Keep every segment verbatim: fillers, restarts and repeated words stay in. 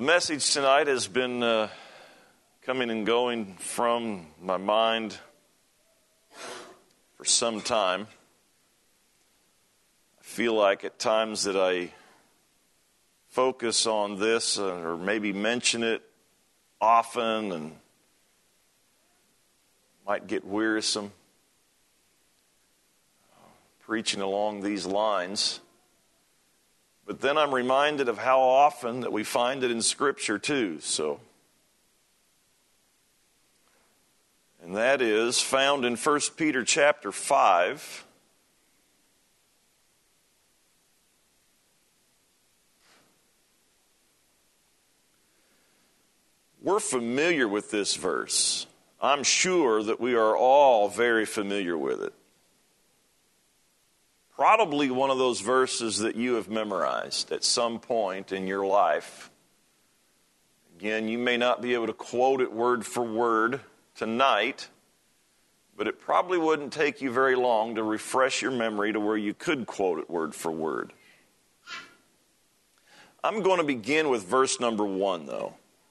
message tonight has been uh, coming and going from my mind for some time. I feel like at times that I focus on this uh, or maybe mention it often and might get wearisome uh, preaching along these lines. But then I'm reminded of how often that we find it in Scripture too. So, and that is found in First Peter chapter five. We're familiar with this verse. I'm sure that we are all very familiar with it. Probably one of those verses that you have memorized at some point in your life. Again, you may not be able to quote it word for word tonight, but it probably wouldn't take you very long to refresh your memory to where you could quote it word for word. I'm going to begin with verse number one, though.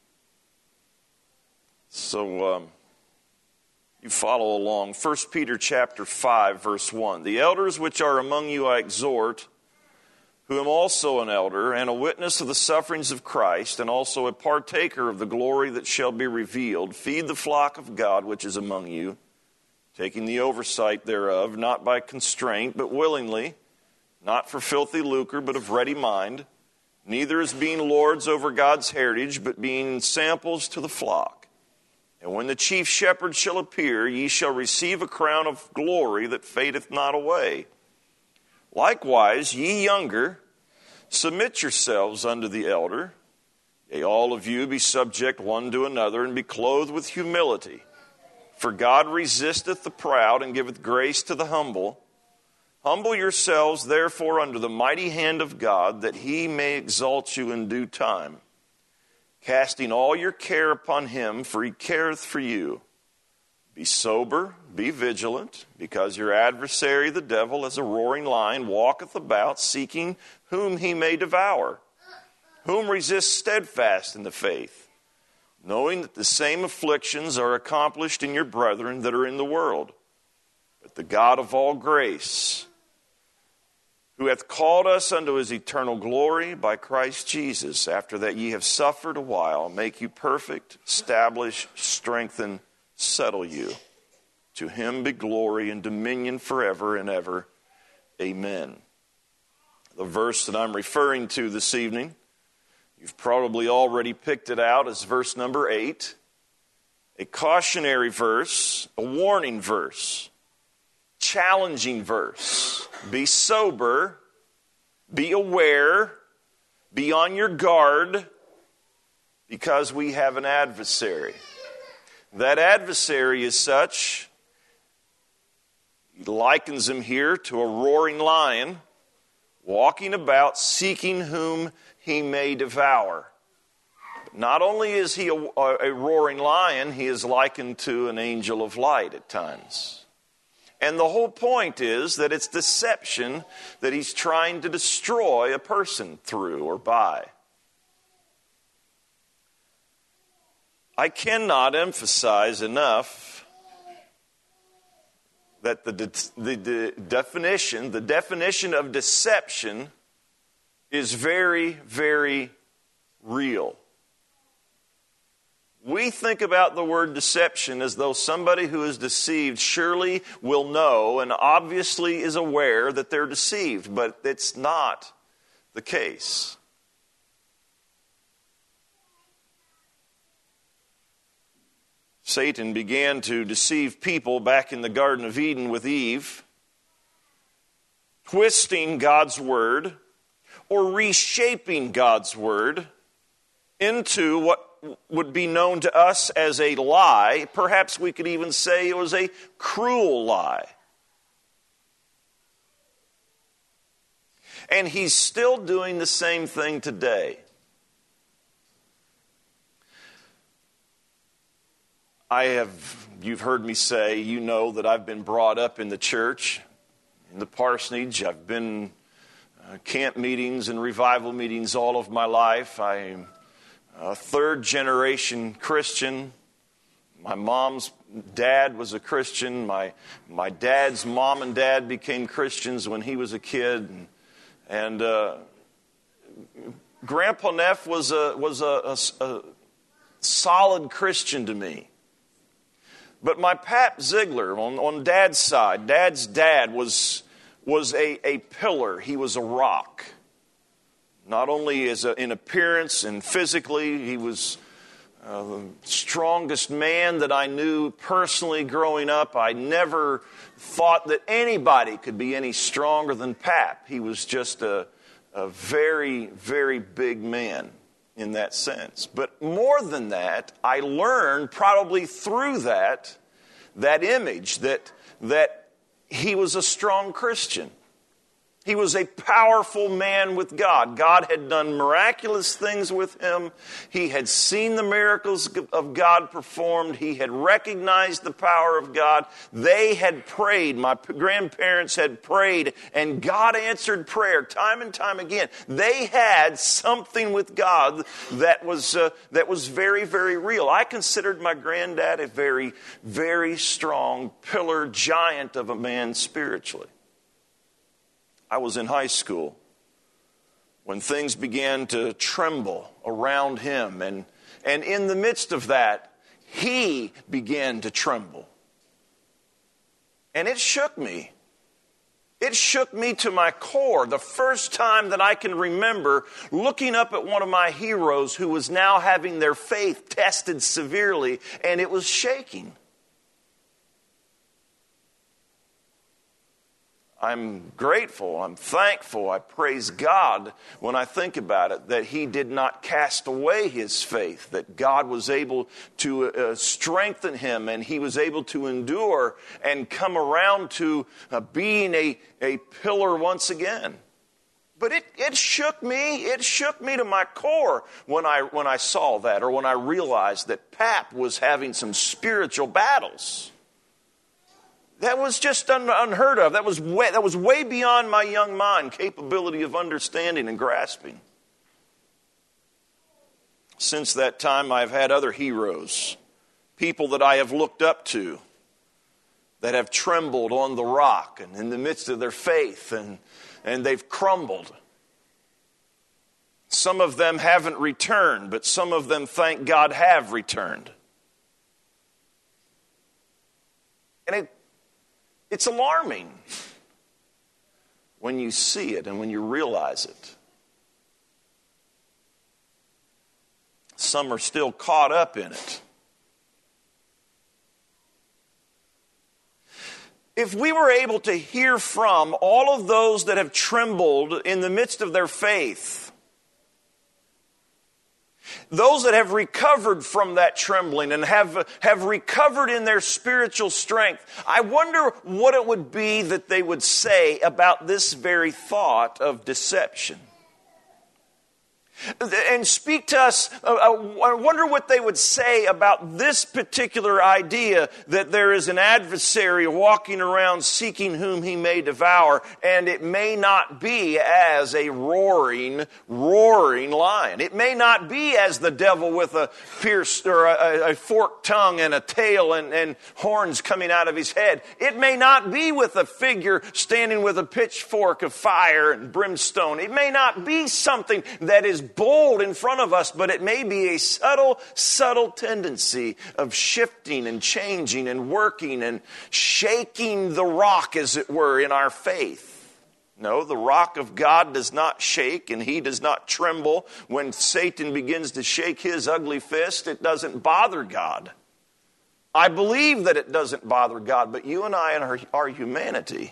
So, um, you follow along. First Peter chapter five, verse one. The elders which are among you I exhort, who am also an elder, and a witness of the sufferings of Christ, and also a partaker of the glory that shall be revealed. Feed the flock of God which is among you, taking the oversight thereof, not by constraint, but willingly, not for filthy lucre, but of ready mind, neither as being lords over God's heritage, but being samples to the flock. And when the chief shepherd shall appear, ye shall receive a crown of glory that fadeth not away. Likewise, ye younger, submit yourselves unto the elder. Yea, all of you be subject one to another, and be clothed with humility. For God resisteth the proud, and giveth grace to the humble. Humble yourselves, therefore, under the mighty hand of God, that he may exalt you in due time. Casting all your care upon him, for he careth for you. Be sober, be vigilant, because your adversary the devil, as a roaring lion, walketh about, seeking whom he may devour. Whom resist steadfast in the faith, knowing that the same afflictions are accomplished in your brethren that are in the world. But the God of all grace, who hath called us unto his eternal glory by Christ Jesus, after that ye have suffered a while, make you perfect, establish, strengthen, settle you. To him be glory and dominion forever and ever. Amen. The verse that I'm referring to this evening, you've probably already picked it out as verse number eight. A cautionary verse, a warning verse, challenging verse. Be sober, be aware, be on your guard, because we have an adversary. That adversary is such, he likens him here to a roaring lion, walking about seeking whom he may devour. But not only is he a, a roaring lion, he is likened to an angel of light at times. And the whole point is that it's deception that he's trying to destroy a person through or by. I cannot emphasize enough that the, de- the, the definition, the definition of deception is very, very real. We think about the word deception as though somebody who is deceived surely will know and obviously is aware that they're deceived, but it's not the case. Satan began to deceive people back in the Garden of Eden with Eve, twisting God's word or reshaping God's word into what would be known to us as a lie. Perhaps we could even say it was a cruel lie. And he's still doing the same thing today. I have, you've heard me say, you know that I've been brought up in the church, in the parsonage. I've been uh, camp meetings and revival meetings all of my life. I a third generation Christian. My mom's dad was a Christian. My my dad's mom and dad became Christians when he was a kid. And, and uh, Grandpa Neff was a was a, a, a solid Christian to me. But my Pap Ziegler on, on Dad's side, Dad's dad was was a, a pillar. He was a rock. Not only as a, in appearance and physically, he was uh, the strongest man that I knew personally growing up. I never thought that anybody could be any stronger than Pap. He was just a, a very, very big man in that sense. But more than that, I learned probably through that, that image that, that he was a strong Christian. He was a powerful man with God. God had done miraculous things with him. He had seen the miracles of God performed. He had recognized the power of God. They had prayed. My grandparents had prayed, and God answered prayer time and time again. They had something with God that was uh, that was very, very real. I considered my granddad a very, very strong pillar giant of a man spiritually. I was in high school when things began to tremble around him. And, and in the midst of that, he began to tremble. And it shook me. It shook me to my core. The first time that I can remember looking up at one of my heroes who was now having their faith tested severely, and it was shaking. I'm grateful, I'm thankful, I praise God when I think about it, that he did not cast away his faith, that God was able to uh, strengthen him, and he was able to endure and come around to uh, being a, a pillar once again. But it, it shook me, it shook me to my core when I, when I saw that, or when I realized that Pap was having some spiritual battles. That was just un- unheard of. That was way, that was way beyond my young mind capability of understanding and grasping. Since that time, I've had other heroes, people that I have looked up to, that have trembled on the rock and in the midst of their faith, and, and they've crumbled. Some of them haven't returned, but some of them, thank God, have returned. And it It's alarming when you see it and when you realize it. Some are still caught up in it. If we were able to hear from all of those that have trembled in the midst of their faith, those that have recovered from that trembling and have, have recovered in their spiritual strength, I wonder what it would be that they would say about this very thought of deception. And speak to us, I wonder what they would say about this particular idea that there is an adversary walking around seeking whom he may devour, and it may not be as a roaring, roaring lion. It may not be as the devil with a pierced or a, a forked tongue and a tail and, and horns coming out of his head. It may not be with a figure standing with a pitchfork of fire and brimstone. It may not be something that is bold in front of us, but it may be a subtle, subtle tendency of shifting and changing and working and shaking the rock, as it were, in our faith. No, the rock of God does not shake, and he does not tremble when Satan begins to shake his ugly fist. It doesn't bother God. I believe that it doesn't bother God, but you and I and our, our humanity,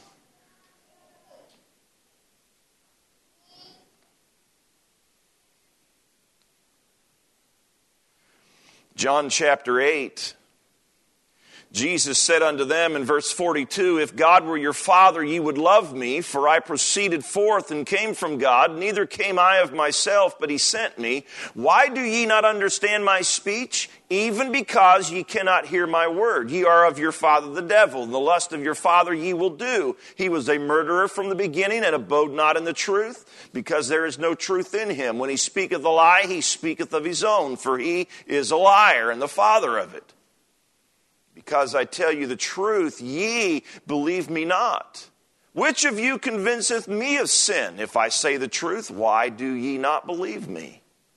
John chapter eight, Jesus said unto them in verse forty-two, If God were your Father, ye would love me, for I proceeded forth and came from God, neither came I of myself, but he sent me. Why do ye not understand my speech? Even because ye cannot hear my word. Ye are of your father the devil, and the lust of your father ye will do. He was a murderer from the beginning, and abode not in the truth, because there is no truth in him. When he speaketh a lie, he speaketh of his own, for he is a liar, and the father of it. Because I tell you the truth, ye believe me not. Which of you convinceth me of sin? If I say the truth, why do ye not believe me?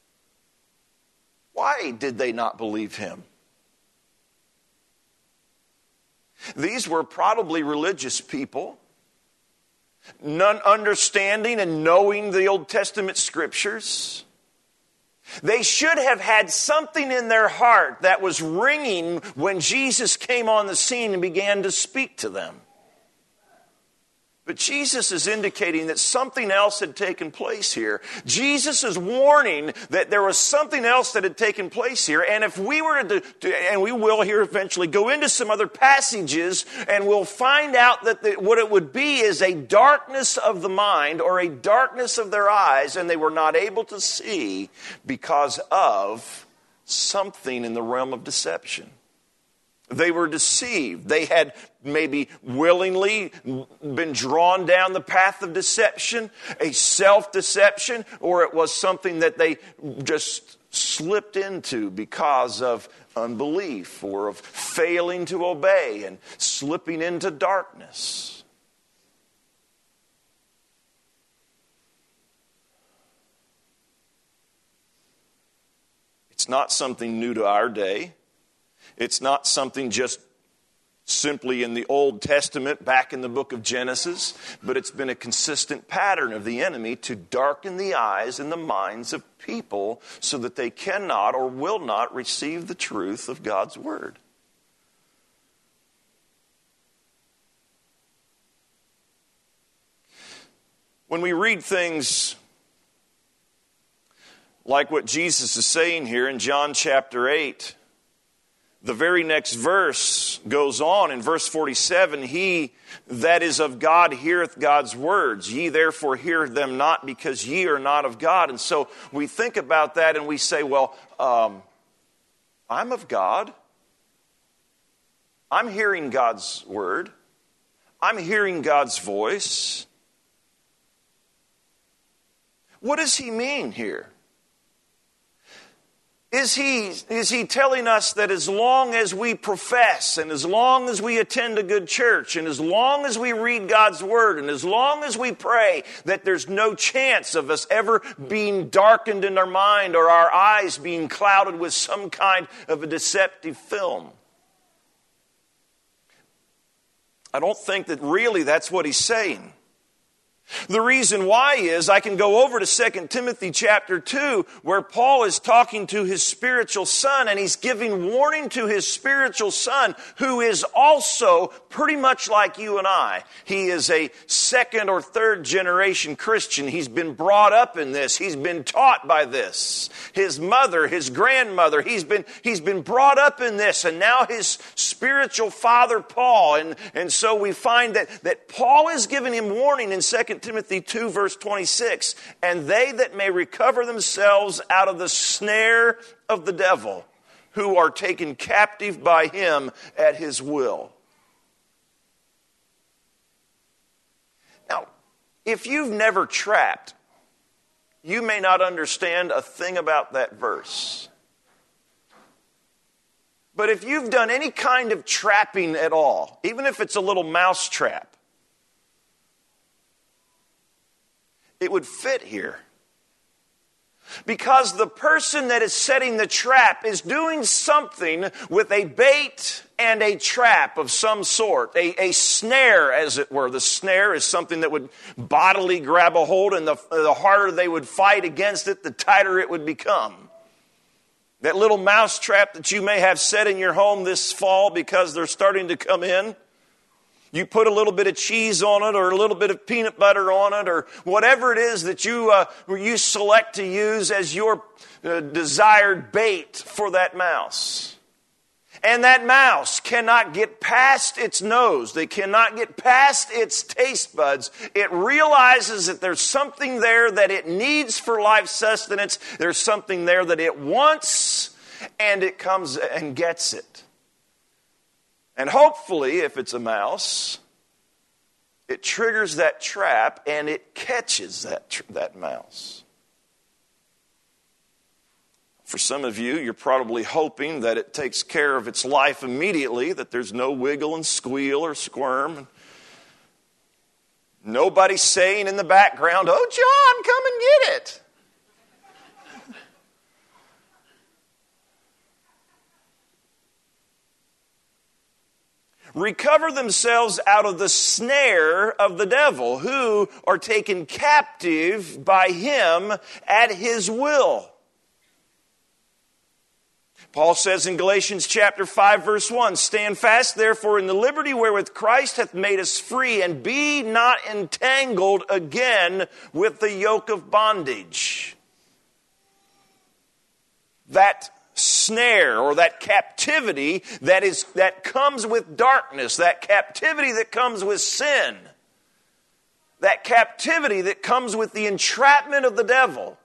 Why did they not believe him? These were probably religious people, none understanding and knowing the Old Testament scriptures. They should have had something in their heart that was ringing when Jesus came on the scene and began to speak to them. But Jesus is indicating that something else had taken place here. Jesus is warning that there was something else that had taken place here. And if we were to, to and we will here eventually, go into some other passages, and we'll find out that the, what it would be is a darkness of the mind or a darkness of their eyes, and they were not able to see because of something in the realm of deception. They were deceived. They had maybe willingly been drawn down the path of deception, a self-deception, or it was something that they just slipped into because of unbelief or of failing to obey and slipping into darkness. It's not something new to our day. It's not something just simply in the Old Testament, back in the book of Genesis, but it's been a consistent pattern of the enemy to darken the eyes and the minds of people so that they cannot or will not receive the truth of God's word. When we read things like what Jesus is saying here in John chapter eight, the very next verse goes on in verse forty-seven, He that is of God heareth God's words. Ye therefore hear them not, because ye are not of God. And so we think about that and we say, well, um, I'm of God. I'm hearing God's word. I'm hearing God's voice. What does he mean here? Is he, is he telling us that as long as we profess and as long as we attend a good church and as long as we read God's word and as long as we pray that there's no chance of us ever being darkened in our mind or our eyes being clouded with some kind of a deceptive film? I don't think that really that's what he's saying. The reason why is I can go over to Second Timothy chapter two, where Paul is talking to his spiritual son, and he's giving warning to his spiritual son, who is also pretty much like you and I. He is a second or third generation Christian. He's been brought up in this. He's been taught by this. His mother, his grandmother, he's been, he's been brought up in this, and now his spiritual father, Paul. And, and so we find that, that Paul is giving him warning in Second Timothy two, verse twenty-six, and they that may recover themselves out of the snare of the devil, who are taken captive by him at his will. Now, if you've never trapped, you may not understand a thing about that verse. But if you've done any kind of trapping at all, even if it's a little mouse trap, it would fit here. Because the person that is setting the trap is doing something with a bait and a trap of some sort. A, a snare, as it were. The snare is something that would bodily grab a hold, and the, the harder they would fight against it, the tighter it would become. That little mouse trap that you may have set in your home this fall because they're starting to come in. You put a little bit of cheese on it or a little bit of peanut butter on it or whatever it is that you uh, you select to use as your uh, desired bait for that mouse. And that mouse cannot get past its nose. They cannot get past its taste buds. It realizes that there's something there that it needs for life sustenance. There's something there that it wants, and it comes and gets it. And hopefully, if it's a mouse, it triggers that trap and it catches that, tr- that mouse. For some of you, you're probably hoping that it takes care of its life immediately, that there's no wiggle and squeal or squirm. Nobody saying in the background, "Oh, John, come and get it." Recover themselves out of the snare of the devil, who are taken captive by him at his will. Paul says in Galatians chapter five, verse one, "Stand fast, therefore, in the liberty wherewith Christ hath made us free, and be not entangled again with the yoke of bondage." That snare, or that captivity that is that comes with darkness, that captivity that comes with sin, that captivity that comes with the entrapment of the devil.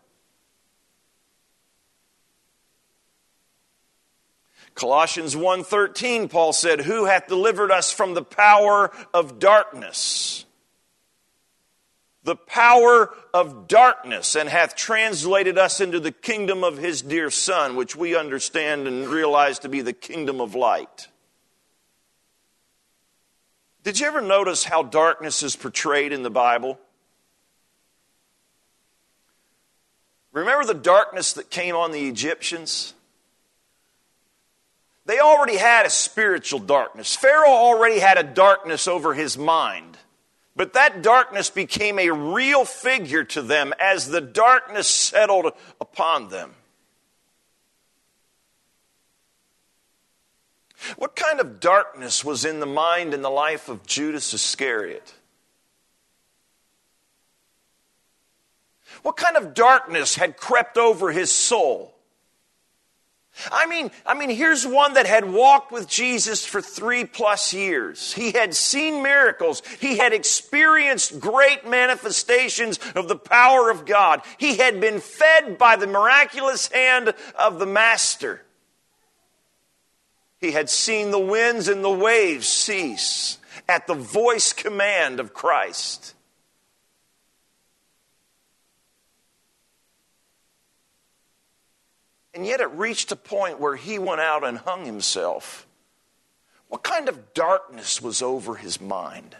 Colossians one thirteen, Paul said, "Who hath delivered us from the power of darkness?" The power of darkness, and hath translated us into the kingdom of his dear Son, which we understand and realize to be the kingdom of light. Did you ever notice how darkness is portrayed in the Bible? Remember the darkness that came on the Egyptians? They already had a spiritual darkness. Pharaoh already had a darkness over his mind. But that darkness became a real figure to them as the darkness settled upon them. What kind of darkness was in the mind and the life of Judas Iscariot? What kind of darkness had crept over his soul? I mean, I mean, here's one that had walked with Jesus for three plus years. He had seen miracles. He had experienced great manifestations of the power of God. He had been fed by the miraculous hand of the Master. He had seen the winds and the waves cease at the voice command of Christ. And yet it reached a point where he went out and hung himself. What kind of darkness was over his mind?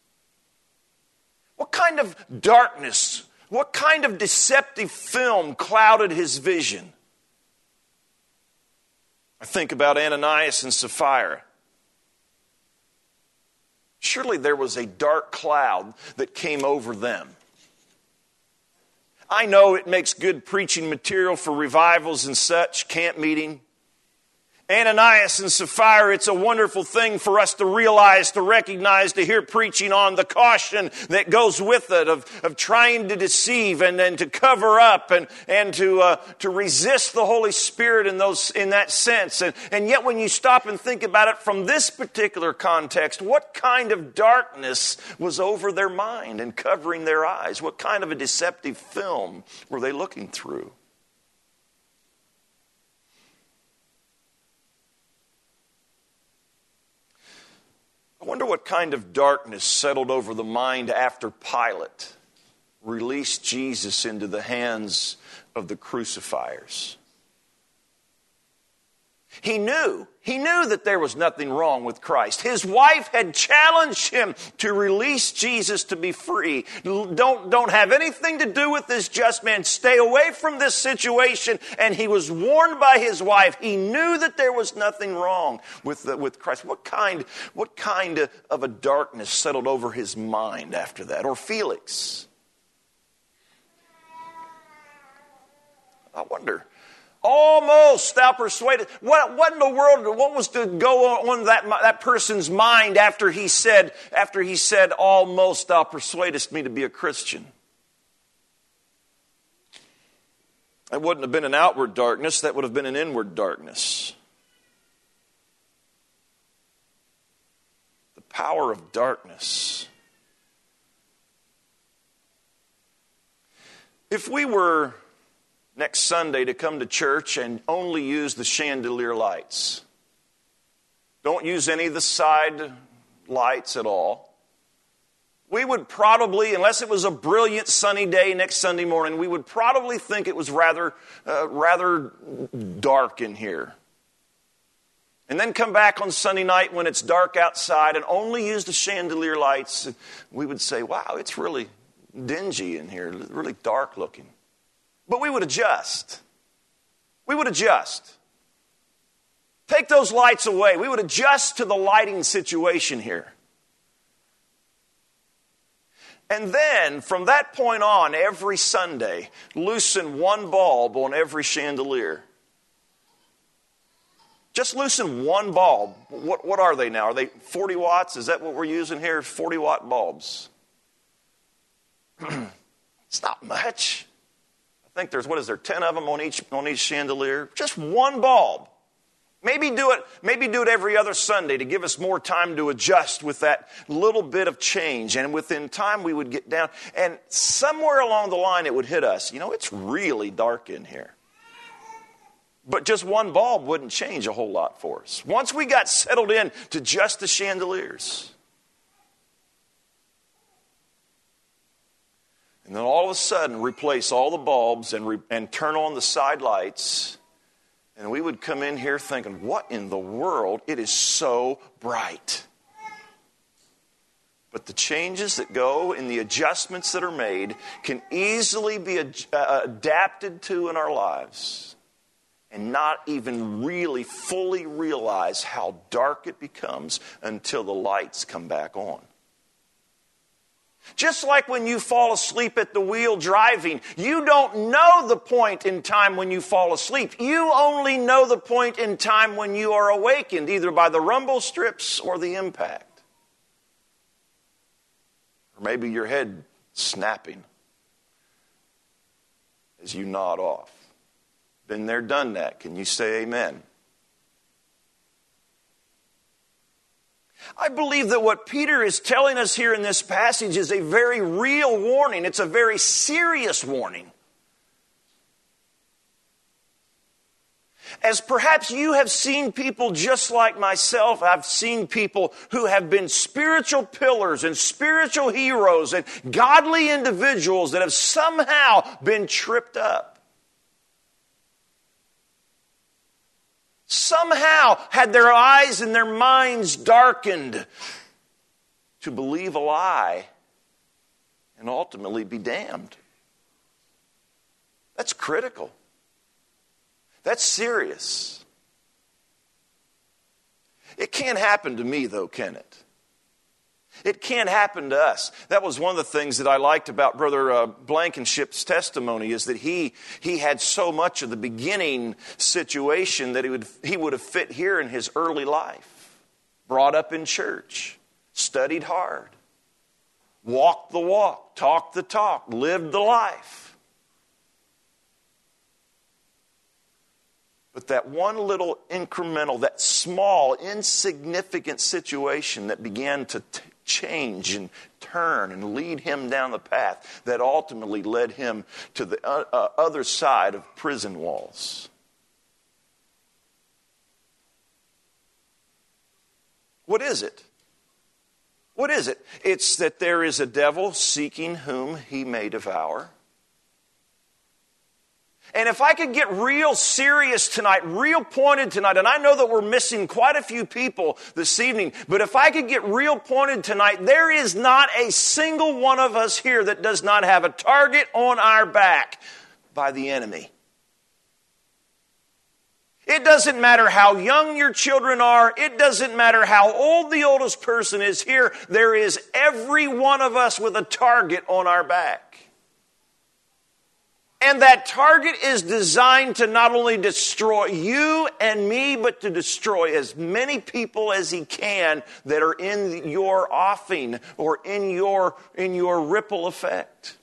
What kind of darkness, what kind of deceptive film clouded his vision? I think about Ananias and Sapphira. Surely there was a dark cloud that came over them. I know it makes good preaching material for revivals and such, camp meeting. Ananias and Sapphira, it's a wonderful thing for us to realize, to recognize, to hear preaching on the caution that goes with it of, of trying to deceive and, and to cover up and, and to uh, to resist the Holy Spirit in those in that sense. And, and yet when you stop and think about it from this particular context, what kind of darkness was over their mind and covering their eyes? What kind of a deceptive film were they looking through? I wonder what kind of darkness settled over the mind after Pilate released Jesus into the hands of the crucifiers. He knew, he knew that there was nothing wrong with Christ. His wife had challenged him to release Jesus to be free. Don't, don't have anything to do with this just man. Stay away from this situation. And he was warned by his wife. He knew that there was nothing wrong with, the, with Christ. What kind, what kind of a darkness settled over his mind after that? Or Felix? I wonder. Almost thou persuaded. What, what in the world, what was to go on that, that person's mind after he said, after he said, almost thou persuadest me to be a Christian? That wouldn't have been an outward darkness. That would have been an inward darkness. power of darkness. If we were next Sunday to come to church and only use the chandelier lights, don't use any of the side lights at all, we would probably, unless it was a brilliant sunny day next Sunday morning, we would probably think it was rather, uh, rather dark in here. And then come back on Sunday night when it's dark outside and only use the chandelier lights. We would say, wow, it's really dingy in here, really dark looking. But we would adjust. We would adjust. Take those lights away. We would adjust to the lighting situation here. And then, from that point on, every Sunday, loosen one bulb on every chandelier. Just loosen one bulb. What, what are they now? Are they forty watts? Is that what we're using here? forty watt bulbs. It's not much. I think there's, what is there, ten of them on each, on each chandelier? Just one bulb. Maybe do it, maybe do it every other Sunday to give us more time to adjust with that little bit of change. And within time we would get down. And somewhere along the line it would hit us. You know, it's really dark in here. But just one bulb wouldn't change a whole lot for us. Once we got settled in to just the chandeliers. And then all of a sudden replace all the bulbs and, re- and turn on the side lights. And we would come in here thinking, what in the world? It is so bright. But the changes that go and the adjustments that are made can easily be ad- uh, adapted to in our lives and not even really fully realize how dark it becomes until the lights come back on. Just like when you fall asleep at the wheel driving, you don't know the point in time when you fall asleep. You only know the point in time when you are awakened, either by the rumble strips or the impact. Or maybe your head snapping as you nod off. Been there, done that. Can you say amen? I believe that what Peter is telling us here in this passage is a very real warning. It's a very serious warning. As perhaps you have seen people just like myself, I've seen people who have been spiritual pillars and spiritual heroes and godly individuals that have somehow been tripped up. Somehow had their eyes and their minds darkened to believe a lie and ultimately be damned. That's critical. That's serious. It can't happen to me, though, can it? It can't happen to us. That was one of the things that I liked about Brother uh, Blankenship's testimony, is that he he had so much of the beginning situation that he would he would have fit here in his early life. Brought up in church, studied hard, walked the walk, talked the talk, lived the life. But that one little incremental, that small, insignificant situation that began to t- change and turn and lead him down the path that ultimately led him to the uh, uh, other side of prison walls. What is it? What is it? It's that there is a devil seeking whom he may devour. And if I could get real serious tonight, real pointed tonight, and I know that we're missing quite a few people this evening, but if I could get real pointed tonight, there is not a single one of us here that does not have a target on our back by the enemy. It doesn't matter how young your children are. It doesn't matter how old the oldest person is here. There is every one of us with a target on our back. And that target is designed to not only destroy you and me, but to destroy as many people as he can that are in your offing or in your, in your ripple effect,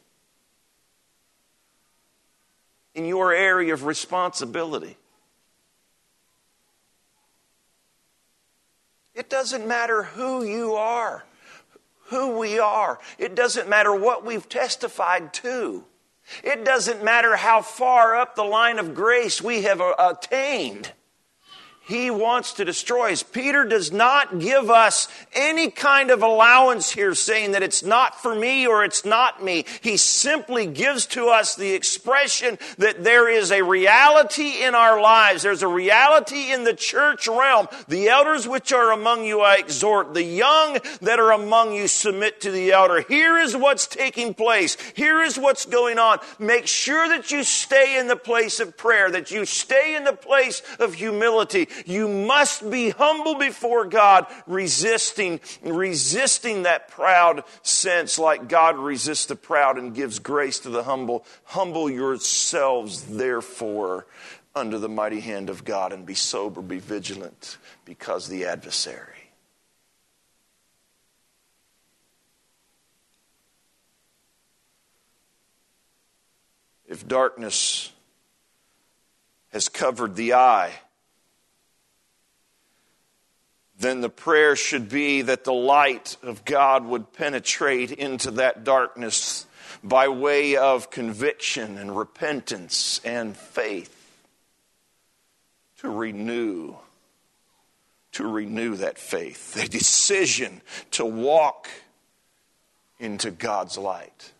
in your area of responsibility. It doesn't matter who you are, who we are. It doesn't matter what we've testified to. It doesn't matter how far up the line of grace we have attained. He wants to destroy us. Peter does not give us any kind of allowance here saying that it's not for me or it's not me. He simply gives to us the expression that there is a reality in our lives. There's a reality in the church realm. The elders which are among you I exhort. The young that are among you submit to the elder. Here is what's taking place. Here is what's going on. Make sure that you stay in the place of prayer, that you stay in the place of humility. You must be humble before God, resisting, resisting that proud sense like God resists the proud and gives grace to the humble. Humble yourselves, therefore, under the mighty hand of God, and be sober, be vigilant, because the adversary. If darkness has covered the eye, then the prayer should be that the light of God would penetrate into that darkness by way of conviction and repentance and faith to renew, to renew that faith, the decision to walk into God's light.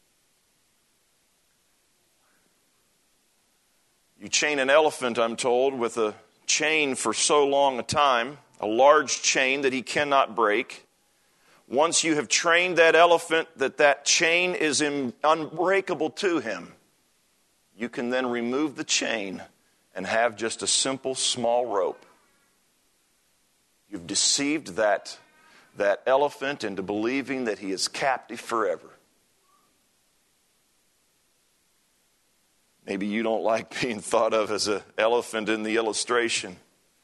You chain an elephant, I'm told, with a chain for so long a time, a large chain that he cannot break. Once you have trained that elephant that that chain is unbreakable to him, you can then remove the chain and have just a simple small rope. You've deceived that, that elephant into believing that he is captive forever. Maybe you don't like being thought of as an elephant in the illustration.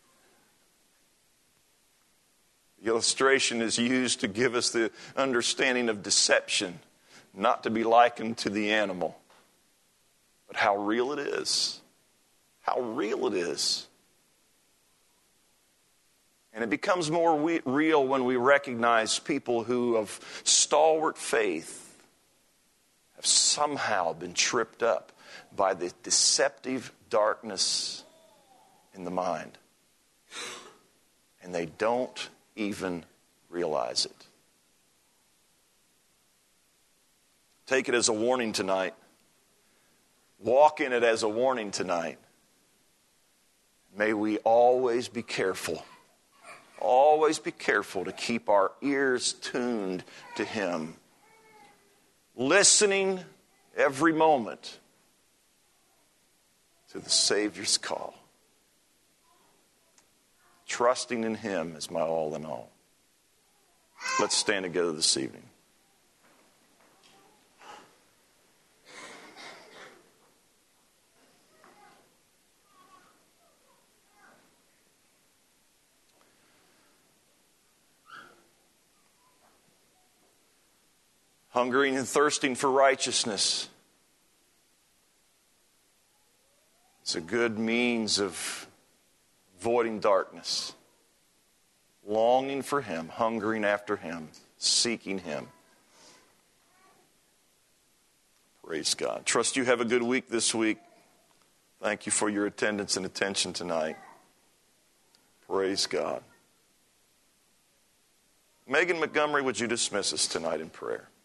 The illustration is used to give us the understanding of deception, not to be likened to the animal, but how real it is. How real it is. And it becomes more we- real when we recognize people who of stalwart faith have somehow been tripped up by the deceptive darkness in the mind. And they don't even realize it. Take it as a warning tonight. Walk in it as a warning tonight. May we always be careful. Always be careful to keep our ears tuned to Him. Listening every moment to the Savior's call. Trusting in Him is my all in all. Let's stand together this evening. Hungering and thirsting for righteousness. It's a good means of avoiding darkness. Longing for Him, hungering after Him, seeking Him. Praise God. Trust you have a good week this week. Thank you for your attendance and attention tonight. Praise God. Megan Montgomery, would you dismiss us tonight in prayer?